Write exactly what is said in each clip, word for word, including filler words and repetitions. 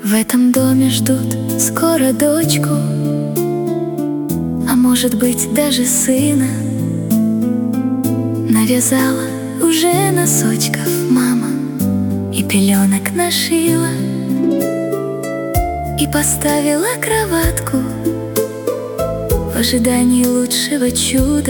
В этом доме ждут скоро дочку, а может быть даже сына. Навязала уже носочков мама и пеленок нашила, и поставила кроватку в ожидании лучшего чуда,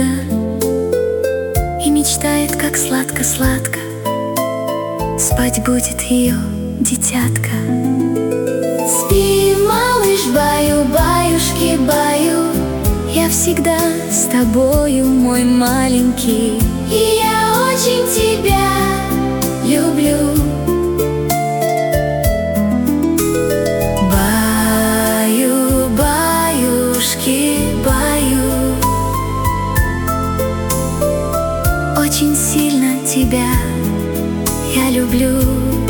и мечтает, как сладко-сладко спать будет ее дитятка. Спи, малыш, баю-баюшки-баю, я всегда с тобою, мой маленький, и я очень тебя люблю. Баю-баюшки-баю, очень сильно тебя я люблю.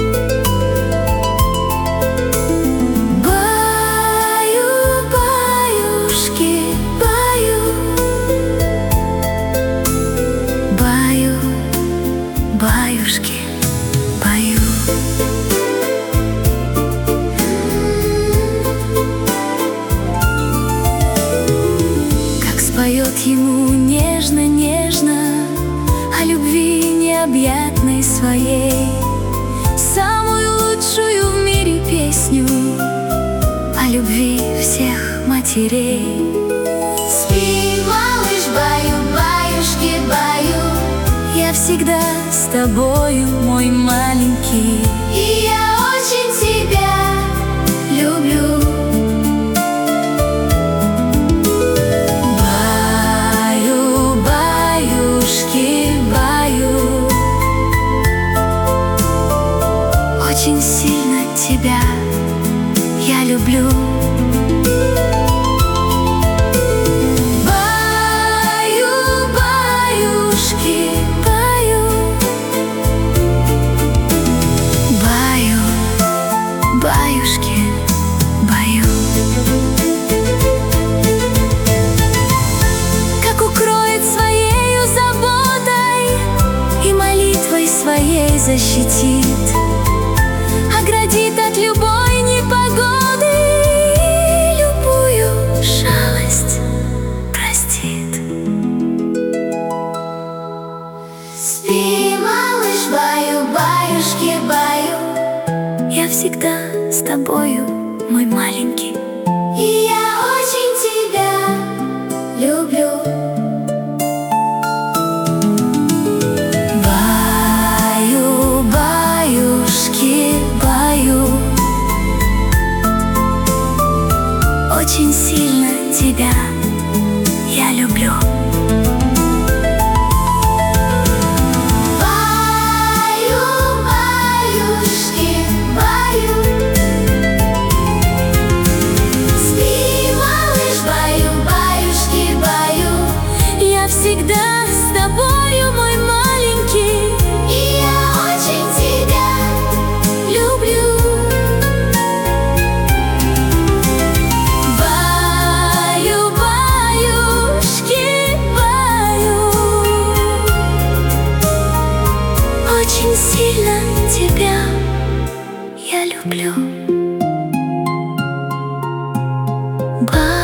Баюшки, баю. Как споет ему нежно-нежно о любви необъятной своей, самую лучшую в мире песню о любви всех матерей. Спи, малыш, баю-баюшки-баю, я всегда с тобою, мой маленький, и я очень тебя люблю. Баю-баюшки-баю, очень сильно тебя я люблю. Баюшки, баю. Как укроет своею заботой и молитвой своей защитит, оградит от любой непогоды и любую шалость простит. Спи, малыш, баю-баюшки-баю, я всегда с тобою, мой маленький, и я очень тебя люблю. Баю-баюшки-баю, очень сильно тебя я люблю. Всегда с тобою, мой маленький, и я очень тебя люблю. Баю-баюшки-баю, очень сильно тебя я люблю. Баю.